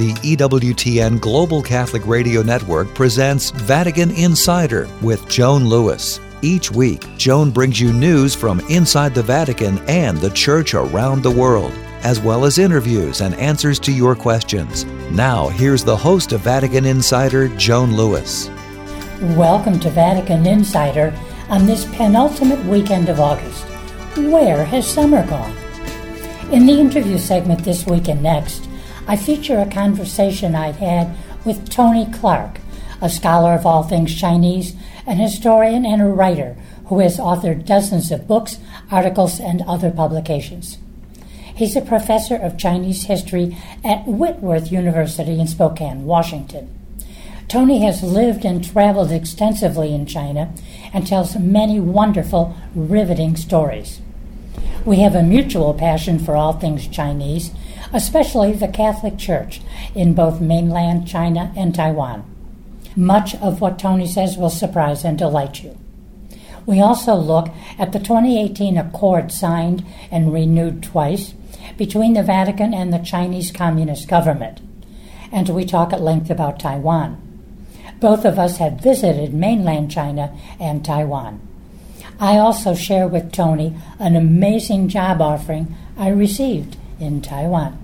the EWTN Global Catholic Radio Network presents Vatican Insider with Joan Lewis. Each week, Joan brings you news from inside the Vatican and the Church around the world, as well as interviews and answers to your questions. Now, here's the host of Vatican Insider, Joan Lewis. Welcome to Vatican Insider on this penultimate weekend of August. Where has summer gone? In the interview segment this week and next, I feature a conversation I'd had with Tony Clark, a scholar of all things Chinese, an historian and a writer who has authored dozens of books, articles, and other publications. He's a professor of Chinese history at Whitworth University in Spokane, Washington. Tony has lived and traveled extensively in China and tells many wonderful, riveting stories. We have a mutual passion for all things Chinese, especially the Catholic Church in both mainland China and Taiwan. Much of what Tony says will surprise and delight you. We also look at the 2018 accord signed and renewed twice between the Vatican and the Chinese Communist government. And we talk at length about Taiwan. Both of us have visited mainland China and Taiwan. I also share with Tony an amazing job offering I received in Taiwan.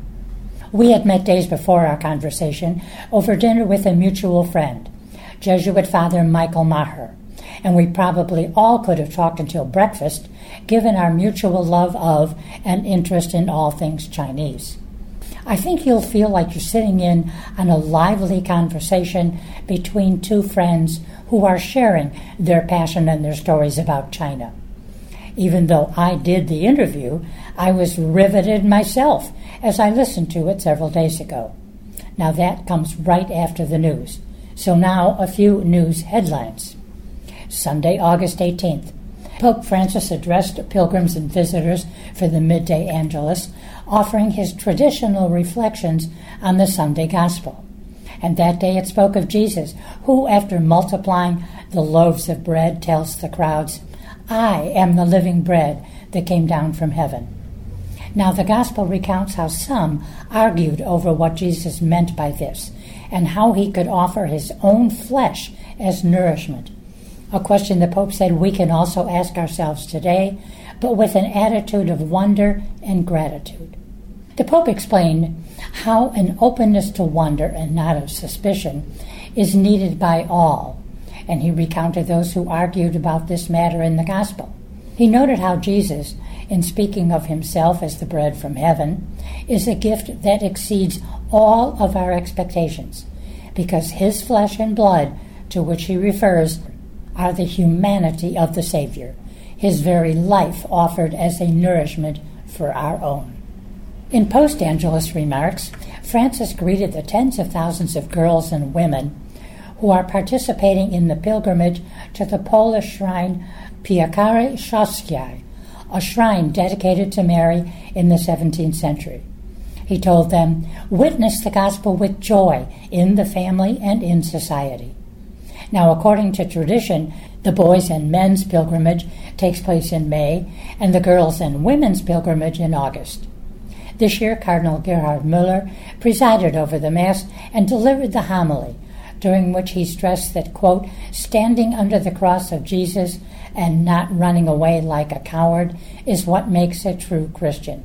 We had met days before our conversation over dinner with a mutual friend, Jesuit Father Michael Maher, and we probably all could have talked until breakfast, given our mutual love of and interest in all things Chinese. I think you'll feel like you're sitting in on a lively conversation between two friends who are sharing their passion and their stories about China. Even though I did the interview, I was riveted myself as I listened to it several days ago. Now that comes right after the news. So now a few news headlines. Sunday, August 18th. Pope Francis addressed pilgrims and visitors for the Midday Angelus, offering his traditional reflections on the Sunday Gospel. And that day it spoke of Jesus, who, after multiplying the loaves of bread, tells the crowds, "I am the living bread that came down from heaven." Now the Gospel recounts how some argued over what Jesus meant by this, and how he could offer his own flesh as nourishment. A question the Pope said we can also ask ourselves today, but with an attitude of wonder and gratitude. The Pope explained how an openness to wonder and not of suspicion is needed by all, and he recounted those who argued about this matter in the Gospel. He noted how Jesus, in speaking of himself as the bread from heaven, is a gift that exceeds all of our expectations, because his flesh and blood, to which he refers, are the humanity of the Savior, his very life offered as a nourishment for our own. In post-Angelus remarks, Francis greeted the tens of thousands of girls and women who are participating in the pilgrimage to the Polish shrine Piekary Szoskie, a shrine dedicated to Mary in the 17th century. He told them, "Witness the gospel with joy in the family and in society." Now, according to tradition, the boys' and men's pilgrimage takes place in May, and the girls' and women's pilgrimage in August. This year, Cardinal Gerhard Müller presided over the Mass and delivered the homily, during which he stressed that, quote, "standing under the cross of Jesus and not running away like a coward is what makes a true Christian."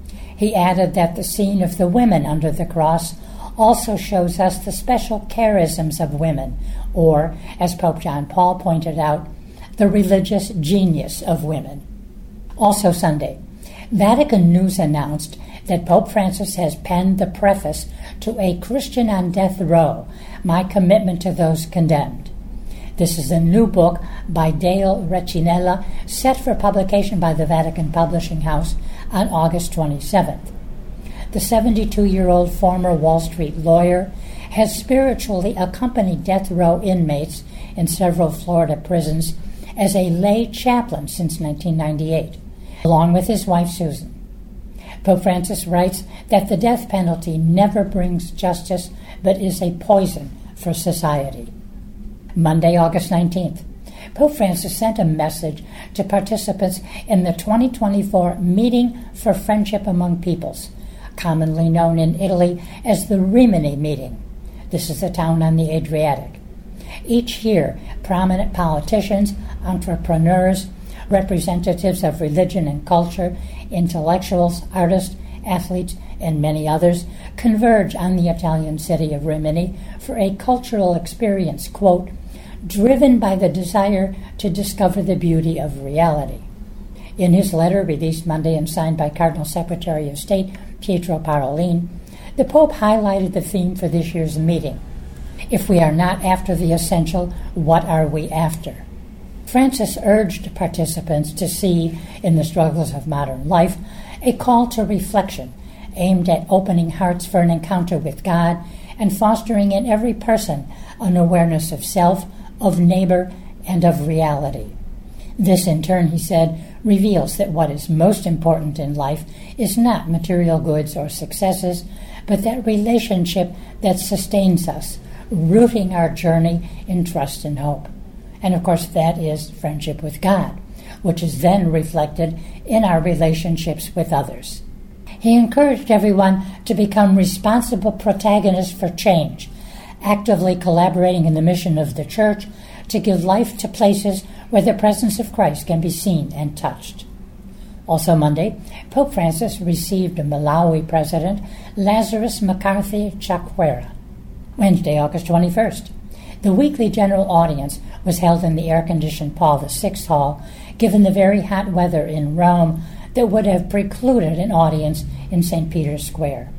He added that the scene of the women under the cross also shows us the special charisms of women, or, as Pope John Paul pointed out, the religious genius of women. Also Sunday, Vatican News announced that Pope Francis has penned the preface to A Christian on Death Row, My Commitment to Those Condemned. This is a new book by Dale Recinella, set for publication by the Vatican Publishing House on August 27th. The 72-year-old former Wall Street lawyer has spiritually accompanied death row inmates in several Florida prisons as a lay chaplain since 1998, along with his wife Susan. Pope Francis writes that the death penalty never brings justice but is a poison for society. Monday, August 19th, Pope Francis sent a message to participants in the 2024 Meeting for Friendship Among Peoples, commonly known in Italy as the Rimini meeting. This is a town on the Adriatic. Each year, prominent politicians, entrepreneurs, representatives of religion and culture, intellectuals, artists, athletes, and many others converge on the Italian city of Rimini for a cultural experience, quote, driven by the desire to discover the beauty of reality. In his letter released Monday and signed by Cardinal Secretary of State Pietro Parolin, the Pope highlighted the theme for this year's meeting. If we are not after the essential, what are we after? Francis urged participants to see in the struggles of modern life a call to reflection aimed at opening hearts for an encounter with God and fostering in every person an awareness of self, of neighbor, and of reality. This, in turn, he said, reveals that what is most important in life is not material goods or successes, but that relationship that sustains us, rooting our journey in trust and hope. And of course, that is friendship with God, which is then reflected in our relationships with others. He encouraged everyone to become responsible protagonists for change, actively collaborating in the mission of the Church to give life to places where the presence of Christ can be seen and touched. Also Monday, Pope Francis received Malawi President Lazarus McCarthy Chakwera. Wednesday, August 21st. The weekly general audience was held in the air-conditioned Paul VI Hall, given the very hot weather in Rome that would have precluded an audience in St. Peter's Square.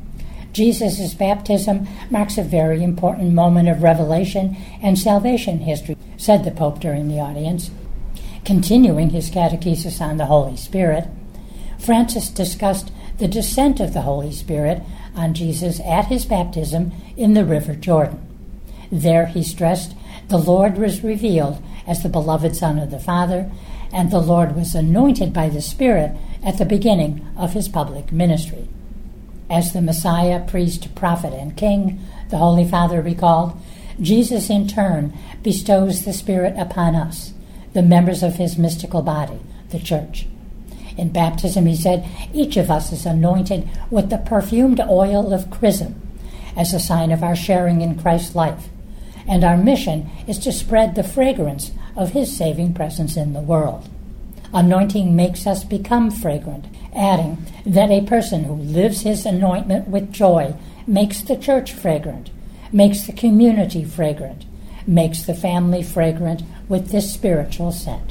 Jesus' baptism marks a very important moment of revelation and salvation history, said the Pope during the audience. Continuing his catechesis on the Holy Spirit, Francis discussed the descent of the Holy Spirit on Jesus at his baptism in the River Jordan. There he stressed the Lord was revealed as the beloved Son of the Father, and the Lord was anointed by the Spirit at the beginning of his public ministry. As the Messiah, priest, prophet, and king, the Holy Father recalled, Jesus in turn bestows the Spirit upon us, the members of his mystical body, the Church. In baptism, he said, each of us is anointed with the perfumed oil of chrism as a sign of our sharing in Christ's life, and our mission is to spread the fragrance of his saving presence in the world. Anointing makes us become fragrant, adding that a person who lives his anointment with joy makes the church fragrant, makes the community fragrant, makes the family fragrant with this spiritual scent.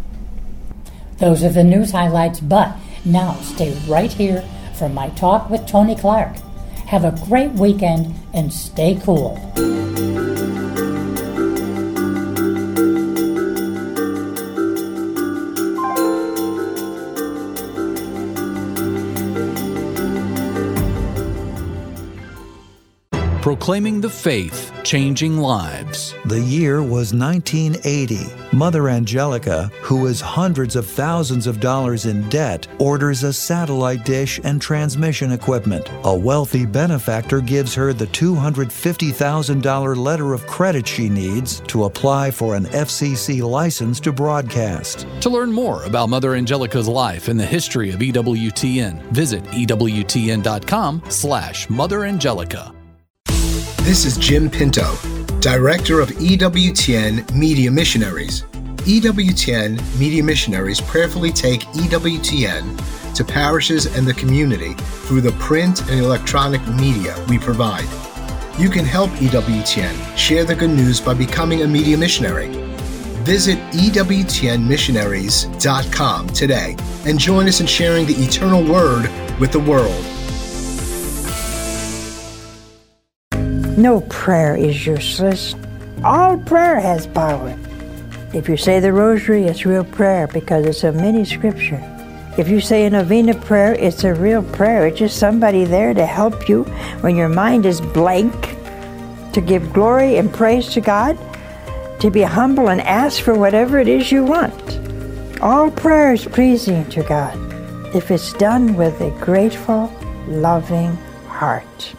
Those are the news highlights, but now stay right here for my talk with Tony Clark. Have a great weekend and stay cool. Proclaiming the faith, changing lives. The year was 1980. Mother Angelica, who is hundreds of thousands of dollars in debt, orders a satellite dish and transmission equipment. A wealthy benefactor gives her the $250,000 letter of credit she needs to apply for an FCC license to broadcast. To learn more about Mother Angelica's life and the history of EWTN, visit EWTN.com/Mother Angelica. This is Jim Pinto, Director of EWTN Media Missionaries. EWTN Media Missionaries prayerfully take EWTN to parishes and the community through the print and electronic media we provide. You can help EWTN share the good news by becoming a media missionary. Visit EWTNmissionaries.com today and join us in sharing the eternal word with the world. No prayer is useless. All prayer has power. If you say the rosary, it's real prayer because it's a mini scripture. If you say a novena prayer, it's a real prayer. It's just somebody there to help you when your mind is blank, to give glory and praise to God, to be humble and ask for whatever it is you want. All prayer is pleasing to God if it's done with a grateful, loving heart.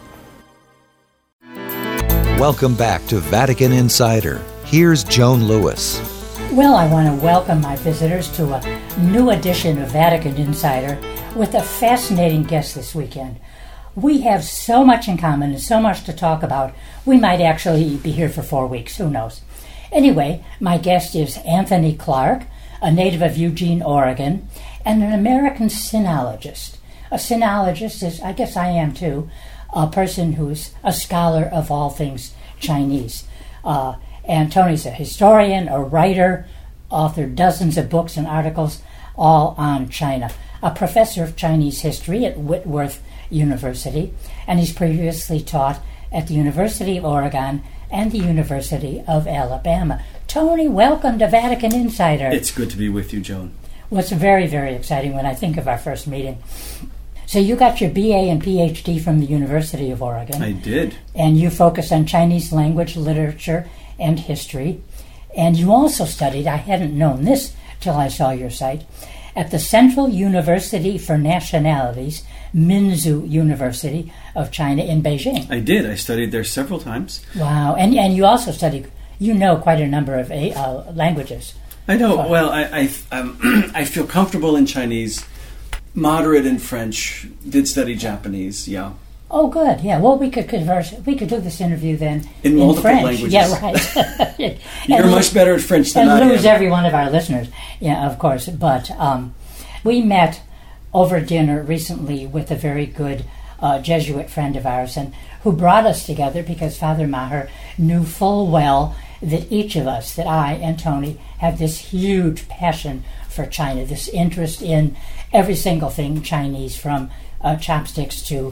Welcome back to Vatican Insider. Here's Joan Lewis. Well, I want to welcome my visitors to a new edition of Vatican Insider with a fascinating guest this weekend. We have so much in common and so much to talk about, we might actually be here for 4 weeks, who knows. Anyway, my guest is Anthony Clark, a native of Eugene, Oregon, and an American sinologist. A sinologist is, I guess I am too, a person who's a scholar of all things Chinese. And Tony's a historian, a writer, authored dozens of books and articles, all on China. A professor of Chinese history at Whitworth University, and he's previously taught at the University of Oregon and the University of Alabama. Tony, welcome to Vatican Insider. It's good to be with you, Joan. Well, it's very, very exciting when I think of our first meeting. So you got your BA and PhD from the University of Oregon. I did. And you focus on Chinese language, literature, and history. And you also studied, I hadn't known this till I saw your site, at the Central University for Nationalities, Minzu University of China in Beijing. I did. I studied there several times. Wow. And you also studied, you know, quite a number of languages. I know. Well, I feel comfortable in Chinese, moderate in French, did study Japanese, yeah. Oh, good. Yeah. Well, we could converse. We could do this interview then in multiple French. languages. Yeah, right. You're much better at French than I am. And lose every one of our listeners. Yeah, of course. But we met over dinner recently with a very good Jesuit friend of ours, and who brought us together because Father Maher knew full well that each of us, that I and Tony, have this huge passion for China, this interest in every single thing Chinese, from chopsticks to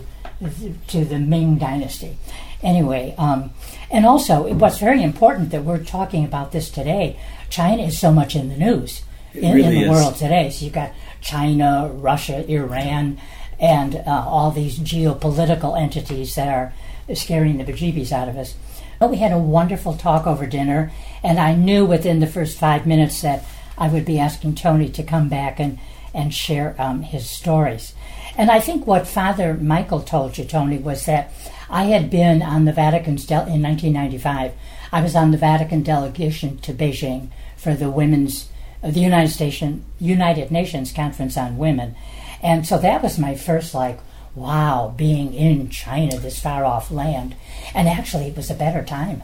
the Ming Dynasty. Anyway, and also what's very important that we're talking about this today, China is so much in the news in the world today. So you've got China, Russia, Iran, and all these geopolitical entities that are scaring the bejeebies out of us. But we had a wonderful talk over dinner, and I knew within the first 5 minutes that I would be asking Tony to come back and share his stories. And I think what Father Michael told you, Tony, was that I had been on the Vatican's in 1995. I was on the Vatican delegation to Beijing for the United Nations Conference on Women. And so that was my first, wow, being in China, this far-off land. And actually, it was a better time,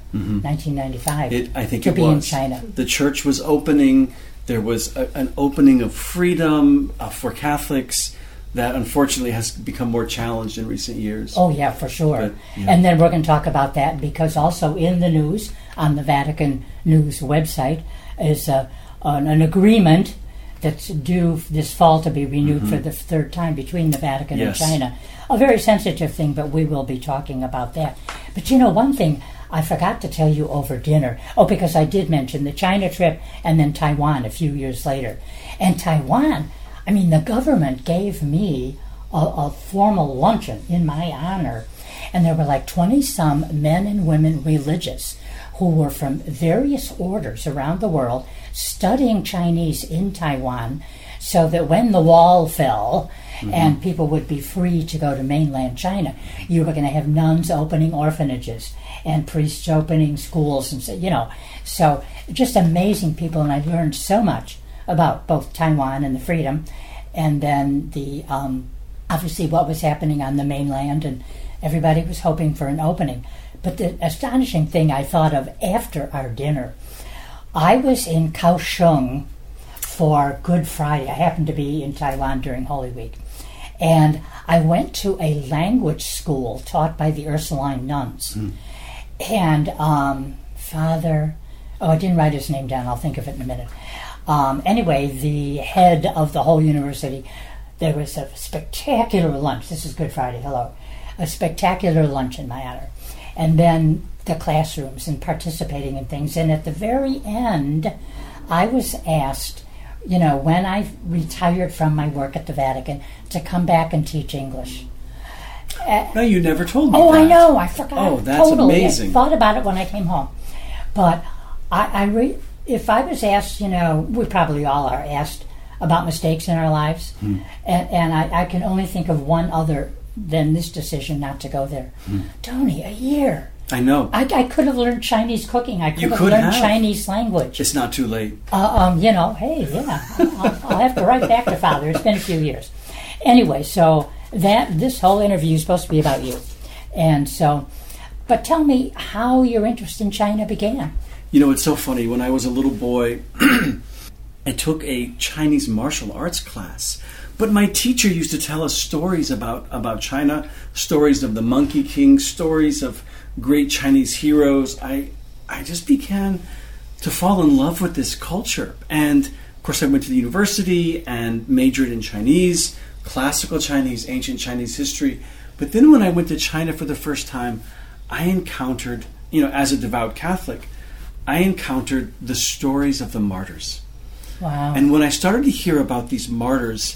1995, I think to it be was. in China. The church was opening. There was an opening of freedom for Catholics that unfortunately has become more challenged in recent years. Oh, yeah, for sure. But, yeah. And then we're going to talk about that because also in the news, on the Vatican News website, is an agreement that's due this fall to be renewed for the third time between the Vatican and China. A very sensitive thing, but we will be talking about that. But you know, one thing I forgot to tell you over dinner, because I did mention the China trip and then Taiwan a few years later. And Taiwan, I mean, the government gave me a formal luncheon in my honor, and there were 20-some men and women religious who were from various orders around the world studying Chinese in Taiwan, so that when the wall fell and people would be free to go to mainland China, you were going to have nuns opening orphanages and priests opening schools, and so just amazing people. And I learned so much about both Taiwan and the freedom, and then the obviously what was happening on the mainland, and everybody was hoping for an opening. But the astonishing thing I thought of after our dinner, I was in Kaohsiung for Good Friday. I happened to be in Taiwan during Holy Week. And I went to a language school taught by the Ursuline nuns. And Father, I didn't write his name down, I'll think of it in a minute. Anyway, the head of the whole university, there was a spectacular lunch. This is Good Friday, hello. A spectacular lunch in my honor. And then the classrooms and participating in things. And at the very end, I was asked, when I retired from my work at the Vatican, to come back and teach English. No, you never told me that. Oh, I know. I forgot. Oh, that's totally. amazing. I thought about it when I came home. But if I was asked, we probably all are asked about mistakes in our lives. And I can only think of one other than this decision not to go there. Tony, a year. I know. I could have learned Chinese cooking. I could have could learned have. Chinese language. It's not too late. Hey, yeah. I'll have to write back to Father. It's been a few years. Anyway, so this whole interview is supposed to be about you. And so, but tell me how your interest in China began. You know, it's so funny. When I was a little boy, I took a Chinese martial arts class. But my teacher used to tell us stories about China, stories of the Monkey King, stories of great Chinese heroes. I just began to fall in love with this culture. And, of course, I went to the university and majored in Chinese, classical Chinese, ancient Chinese history. But then when I went to China for the first time, I encountered, as a devout Catholic, I encountered the stories of the martyrs. Wow. And when I started to hear about these martyrs,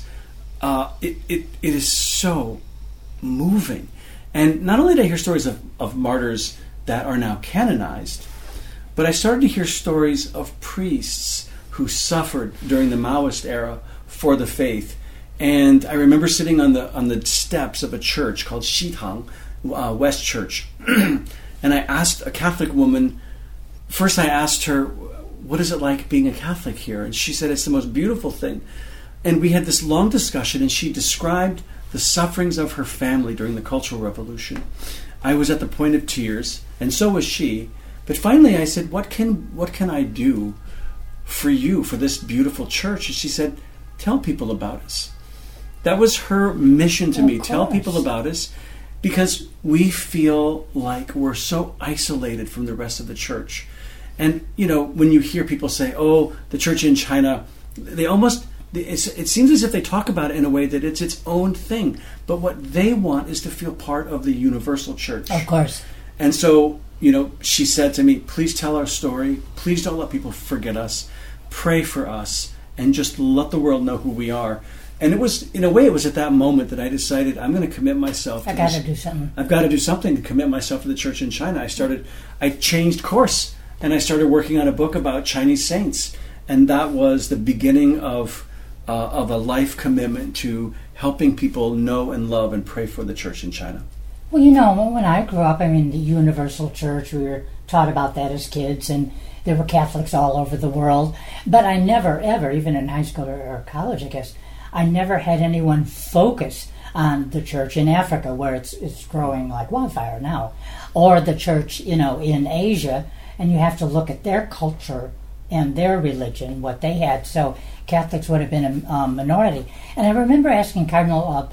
it is so moving. And not only did I hear stories of martyrs that are now canonized, but I started to hear stories of priests who suffered during the Maoist era for the faith. And I remember sitting on the steps of a church called Xitang, West Church, and I asked a Catholic woman. First, I asked her, "What is it like being a Catholic here?" And she said, "It's the most beautiful thing." And we had this long discussion, and she described the sufferings of her family during the Cultural Revolution. I was at the point of tears, and so was she. But finally I said, what can I do for you, for this beautiful church? And she said, "Tell people about us." That was her mission to me. Tell people about us, because we feel like we're so isolated from the rest of the church. And, when you hear people say, "Oh, the church in China," it seems as if they talk about it in a way that it's its own thing. But what they want is to feel part of the universal church. Of course. And so, she said to me, "Please tell our story. Please don't let people forget us. Pray for us, and just let the world know who we are." And it was, in a way, it was at that moment that I decided I'm going to commit myself. I've got to do something. I've got to do something to commit myself to the church in China. I changed course, and I started working on a book about Chinese saints. And that was the beginning of a life commitment to helping people know and love and pray for the church in China. Well, when I grew up, the Universal Church, we were taught about that as kids, and there were Catholics all over the world. But I never, ever, even in high school or college, I guess, I never had anyone focus on the church in Africa, where it's growing like wildfire now, or the church, in Asia, and you have to look at their culture and their religion, what they had. So Catholics would have been a minority. And I remember asking Cardinal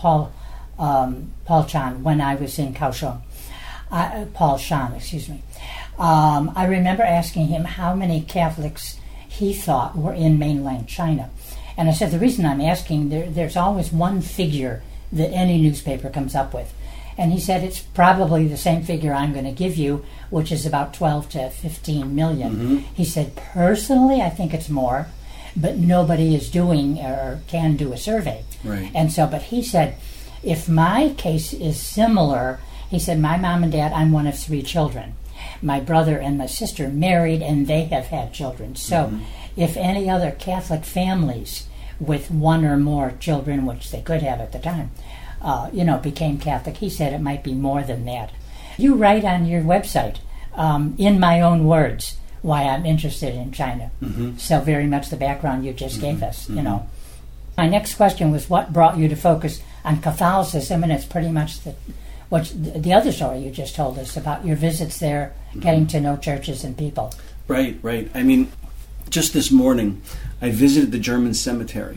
Paul Chan when I was in Kaohsiung. Paul Shan, excuse me. I remember asking him how many Catholics he thought were in mainland China. And I said, the reason I'm asking, there's always one figure that any newspaper comes up with. And he said, it's probably the same figure I'm going to give you, which is about 12 to 15 million. Mm-hmm. He said, personally, I think it's more, but nobody is doing or can do a survey. Right. And so, but he said, if my case is similar, he said, my mom and dad, I'm one of 3 children. My brother and my sister married, and they have had children. So if any other Catholic families with 1 or more children, which they could have at the time, became Catholic, he said it might be more than that. You write on your website, in my own words, why I'm interested in China. Mm-hmm. So very much the background you just gave us, My next question was, what brought you to focus on Catholicism? And it's pretty much the other story you just told us about your visits there, getting to know churches and people. Right. Just this morning, I visited the German cemetery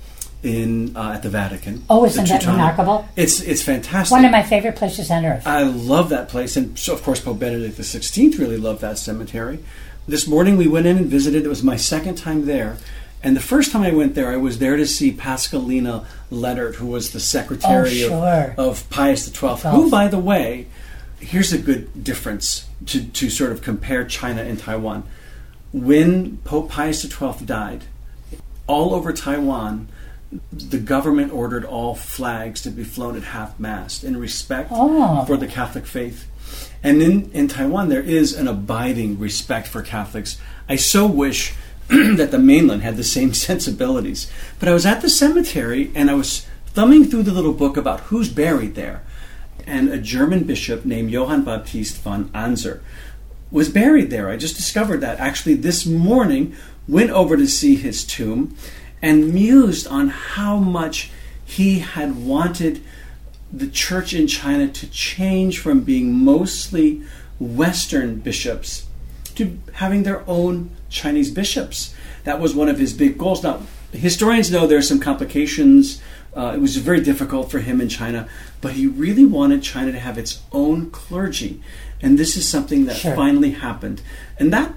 at the Vatican. Oh, isn't that remarkable? It's fantastic. One of my favorite places on earth. I love that place, and so of course Pope Benedict XVI really loved that cemetery. This morning we went in and visited. It was my second time there, and the first time I went there, I was there to see Pascalina Leonard, who was the secretary of Pius XII. Who, by the way, here's a good difference to sort of compare China and Taiwan. When Pope Pius XII died, all over Taiwan, the government ordered all flags to be flown at half-mast in respect for the Catholic faith. And in Taiwan, there is an abiding respect for Catholics. I so wish that the mainland had the same sensibilities. But I was at the cemetery, and I was thumbing through the little book about who's buried there. and a German bishop named Johann Baptist von Anser was buried there. I just discovered that actually this morning, went over to see his tomb and mused on how much he had wanted the church in China to change from being mostly Western bishops to having their own Chinese bishops. That was one of his big goals. Now, historians know there are some complications. It was very difficult for him in China, but he really wanted China to have its own clergy. And this is something that finally happened. And that,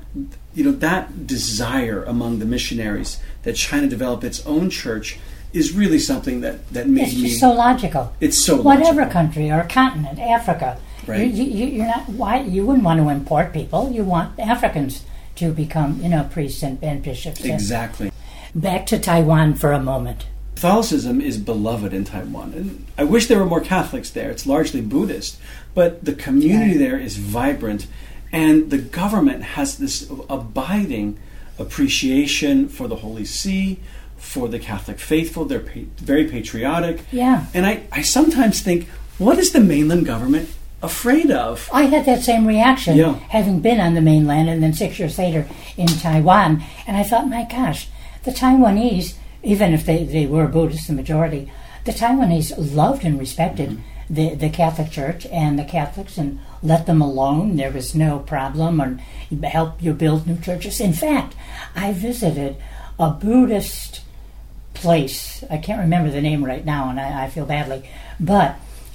that desire among the missionaries that China develop its own church is really something that made me... It's so logical. It's so Whatever logical. country or continent, Africa, right. you're not... Why you wouldn't want to import people. You want Africans to become, priests and bishops. Exactly. Back to Taiwan for a moment. Catholicism is beloved in Taiwan. And I wish there were more Catholics there. It's largely Buddhist. But the community there is vibrant. And the government has this abiding appreciation for the Holy See, for the Catholic faithful. They're very patriotic. Yeah. And I sometimes think, what is the mainland government afraid of? I had that same reaction, having been on the mainland and then 6 years later in Taiwan. And I thought, my gosh, the Taiwanese, even if they were Buddhist, the majority, the Taiwanese loved and respected the Catholic Church and the Catholics and let them alone. There was no problem, or help you build new churches. In fact, I visited a Buddhist place. I can't remember the name right now, and I feel badly. But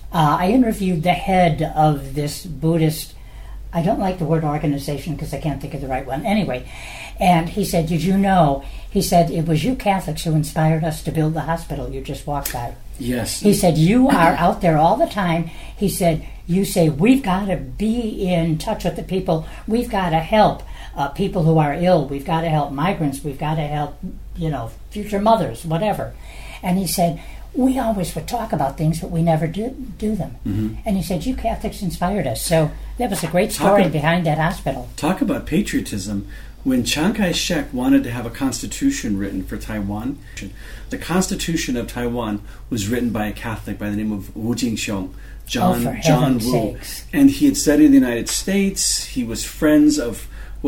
I interviewed the head of this Buddhist, I don't like the word organization because I can't think of the right one. Anyway, and he said, did you know, he said, it was you Catholics who inspired us to build the hospital you just walked by. Yes. He said, you are out there all the time. He said, you say, we've got to be in touch with the people. We've got to help people who are ill. We've got to help migrants. We've got to help, future mothers, whatever. And he said, we always would talk about things, but we never do them. Mm-hmm. And he said, you Catholics inspired us. So that was a great story behind that hospital. Talk about patriotism. When Chiang Kai-shek wanted to have a constitution written for Taiwan, the Constitution of Taiwan was written by a Catholic by the name of Wu Jingxiong, John Wu. Sakes. And he had studied in the United States. He was friends of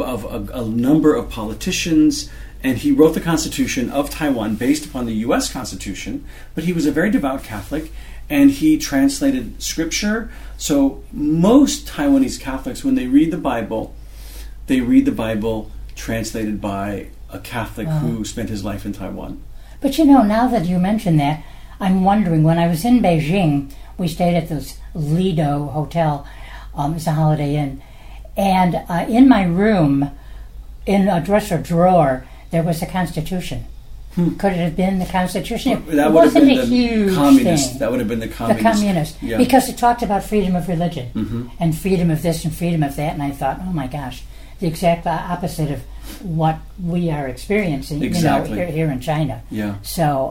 a number of politicians. And he wrote the Constitution of Taiwan based upon the U.S. Constitution, but he was a very devout Catholic, and he translated Scripture. So most Taiwanese Catholics, when they read the Bible translated by a Catholic who spent his life in Taiwan. But now that you mention that, I'm wondering, when I was in Beijing, we stayed at this Lido Hotel, it's a Holiday Inn, and in my room, in a dresser drawer, there was a Constitution. Could it have been the Constitution? That it would have wasn't been a the huge communist. thing. That would have been the communist. The communist. Yeah. Because it talked about freedom of religion and freedom of this and freedom of that. And I thought, oh my gosh, the exact opposite of what we are experiencing here in China. Yeah. So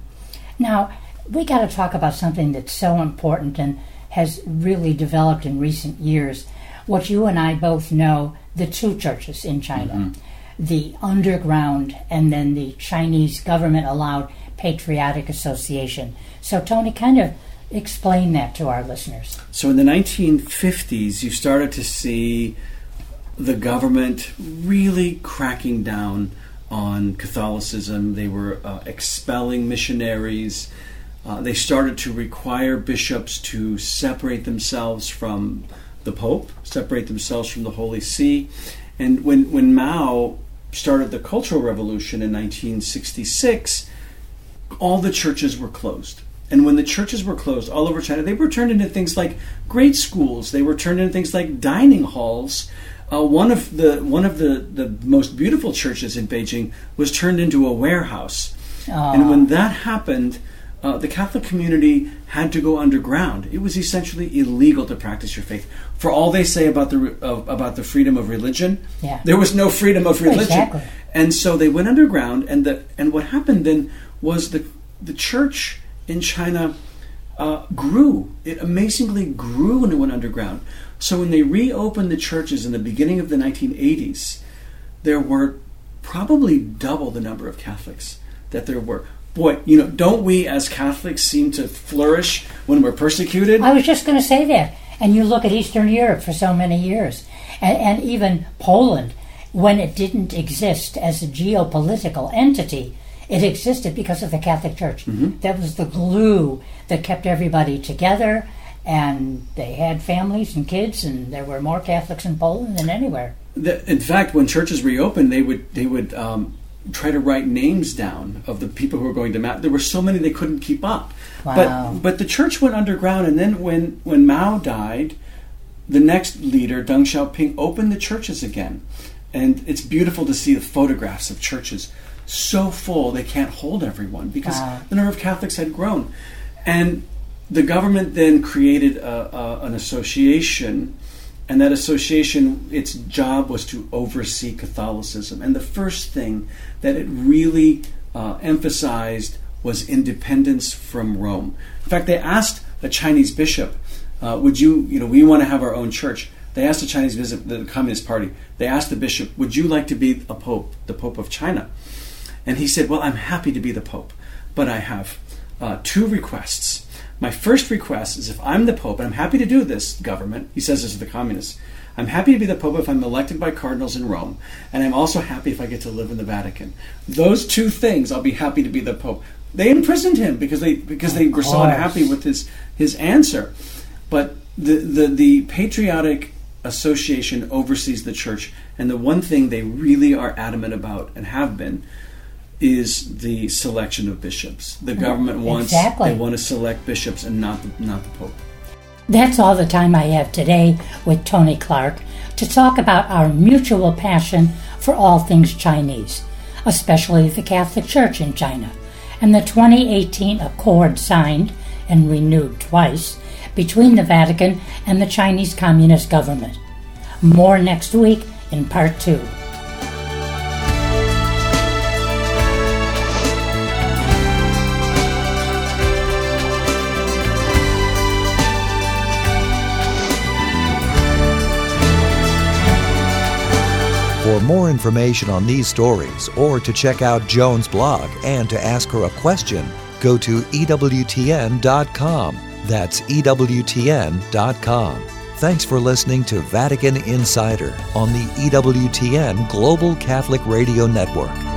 now we got to talk about something that's so important and has really developed in recent years. What you and I both know, the two churches in China. The underground, and then the Chinese government-allowed Patriotic Association. So, Tony, kind of explain that to our listeners. So in the 1950s, you started to see the government really cracking down on Catholicism. They were expelling missionaries. They started to require bishops to separate themselves from the Pope, separate themselves from the Holy See. And when Mao started the Cultural Revolution in 1966, all the churches were closed. And when the churches were closed all over China, they were turned into things like grade schools. They were turned into things like dining halls. One of the most beautiful churches in Beijing was turned into a warehouse. And when that happened, the Catholic community had to go underground. It was essentially illegal to practice your faith. For all they say about the freedom of religion, there was no freedom of religion. Exactly. And so they went underground, and what happened then was the church in China grew. It amazingly grew when it went underground. So when they reopened the churches in the beginning of the 1980s, there were probably double the number of Catholics that there were. Boy, don't we as Catholics seem to flourish when we're persecuted. I was just going to say that. And you look at Eastern Europe for so many years, and even Poland, when it didn't exist as a geopolitical entity, it existed because of the Catholic Church. Mm-hmm. That was the glue that kept everybody together, and they had families and kids, and there were more Catholics in Poland than anywhere. In fact, when churches reopened, they would try to write names down of the people who were going to Mass. There were so many they couldn't keep up. Wow. But the church went underground, and then when Mao died, the next leader, Deng Xiaoping, opened the churches again. And it's beautiful to see the photographs of churches so full they can't hold everyone because the number of Catholics had grown. And the government then created an association, and that association, its job was to oversee Catholicism. And the first thing that it really emphasized was independence from Rome. In fact, they asked a Chinese bishop, we want to have our own church. They asked the Chinese bishop, the Communist Party, they asked the bishop, would you like to be a pope, the Pope of China? And he said, well, I'm happy to be the Pope, but I have 2 requests. My first request is if I'm the Pope, and I'm happy to do this, government, he says this to the communists, I'm happy to be the Pope if I'm elected by cardinals in Rome, and I'm also happy if I get to live in the Vatican. Those 2 things, I'll be happy to be the Pope. They imprisoned him because they were so unhappy with his answer. But the patriotic association oversees the church, and the one thing they really are adamant about and have been is the selection of bishops. The government wants they want to select bishops and not the Pope. That's all the time I have today with Tony Clark to talk about our mutual passion for all things Chinese, especially the Catholic Church in China, and the 2018 accord signed and renewed twice between the Vatican and the Chinese Communist government. More next week in Part 2. For more information on these stories, or to check out Joan's blog and to ask her a question, go to EWTN.com. That's EWTN.com. Thanks for listening to Vatican Insider on the EWTN Global Catholic Radio Network.